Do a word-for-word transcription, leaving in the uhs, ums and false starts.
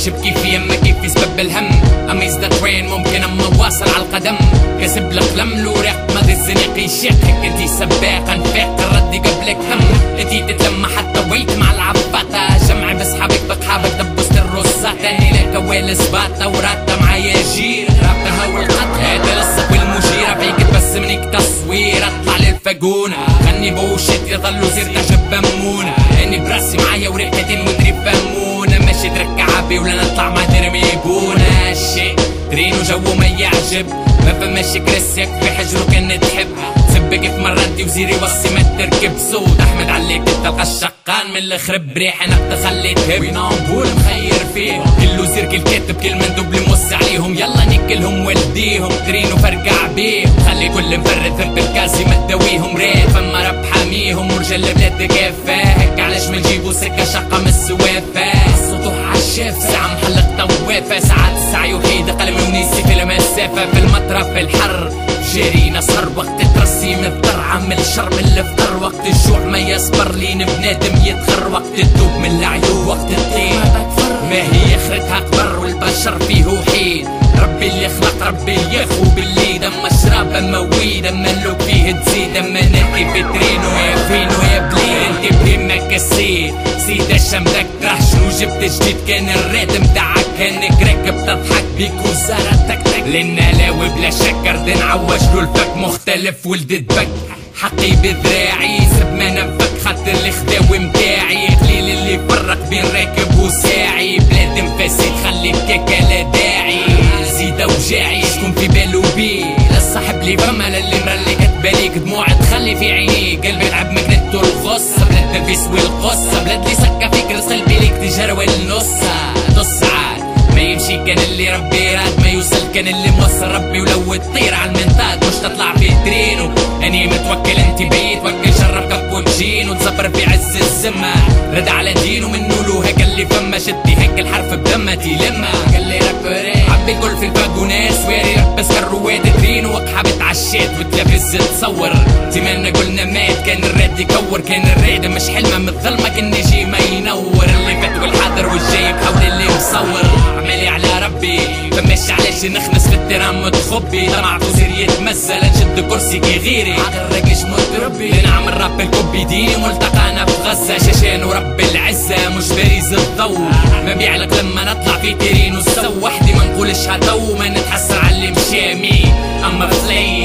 عايش بكيفي اما كيفي سبب الهم. اميز ذا ترين ممكن اما واصل على القدم. كسب القلم له ريق ماضي الزنيق يشيقك. انتي سباق انفاق الردي قبلك تم. انتي تتلمى حتى ويت مع العباطة. جمع بصحابك بقحابك دبست الرصات. اني لك ويل سباطة وراتة معايا جير. رابطها والقتل هذا لصق والمجيرة. فيك تبسمنيك تصوير اطلع للفاقونة. غني بوشيت يظلوا زير تعجب بمونة. اني براسي معايا وريحتي المدري فهمونة. ماشي تركع عبي ولا نطلع مع درمي بونا. الشيء ترين وجو ما يعجب. ما فماش كرسيك في حجره كان تحب. سبك في مراتي وزيري وصي ما تركب. صوت احمد عليك تلقى الشقان من اللي خرب ريح انا تخليت هب. وين نقول مخير فيه كله زير كل كاتب كل مندوب اللي موسع عليهم. يلا نكلهم والديهم ترين وفرقع بيهم. خلي كل مفرد ذنب الكاسي ما تداويهم. ريت فما رب حاميهم ورجال البلاد كافاك. علاش ما نجيبوا سكه شقه من السوافه. سطوح عالشاف ساعه محلق طوافه. ساعات السعي وحيد قلمي ونيسي في المسافه. في المطرف في الحر جاري نسهر. وقت الترسيم الضر عامل شر من الفطر. وقت الجوع ما يصبر لين بنادم يتغر. وقت الذوب من العيوب وقت الطين ما هي اخرتها قبر. والبشر فيه وحيد ربي اللي خلق ربي ياخو بالليد. اما الشراب اما ويد اما اللوك فيه تزيد. اما نحكي في ترينو يا فينو يا بليد. انت بهمك السيد سيد الشمدك تراه شنو جبت جديد. كان الريد متاعك كانك راكب تضحك بيك وزارة تكتك. للنلاوي بلا شكر دي نعوج له الفك مختلف ولد بك. حقي بذراعي سب ما نفك خاطر الخداوي متاعي. قليل اللي فرق بين راكب وساعي. بلاد مفاسد خلي بكاكا لا داعي. زيدة وجاعي شكون في بالو بيه. لا صاحب لي فما لا اللي مرا اللي كتباليك دموع تخلي في عينيك. قلبي يلعب مكنتو الغصة. بلاد تلبيس والقصة. بلاد اللي سكا فيك رسل بيليك تجروي النصة. نص عاد ما يمشي كان اللي ربي راد ما يوصل. كان اللي موصل ربي ولو تطير على المنطاد مش تطلع في ترينو. اني متوكل انت بيت وكل شرب كابوتشينو. تصبر في عز الزمة رد على دينه منو له هيك اللي فما. شدي هيك الحرف بدمتي لما قال لي رابري عبي كل في الفاقوناس. ويري ربس كروات ترينو وقحة بتعشيت وتلفز تصور. زمان قلنا مات كان الراد يكور. كان الراد مش حلمة متظلمة كان نجي ما ينور. اللي فات والحاضر والجاي بحول اللي مصور. عمالي على ربي فماش علاش نخنس في الترام متخبي. طمع فوزير يتمثل نشد كرسي كي غيري. عقل راكش متربي نعمل راب الكوبي ديني. ملتقانا في غزة شاشان ورب العزة مش باريز الضو. ما بيعلق لما نطلع في تيرين والسو وحدي ما نقولش هتو. ما نتحسر على اللي مشامي اما فلي